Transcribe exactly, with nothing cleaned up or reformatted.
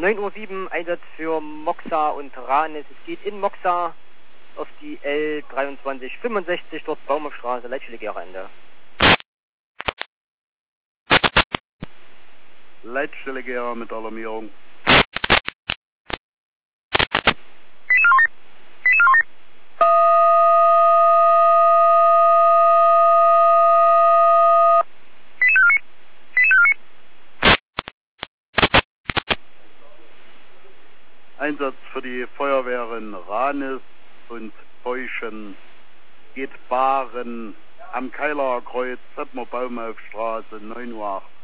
neun Uhr sieben, Einsatz für Moxa und Ranis. Es geht in Moxa auf die L dreiundzwanzig fünfundsechzig, dort Baumhofstraße, Leitstelle Ende. Leitstelle Gera mit Alarmierung. Einsatz für die Feuerwehren Ranis und Beuschen geht Bahren am Keilaer Kreuz, Settmer Baumhofstraße, neun Uhr acht.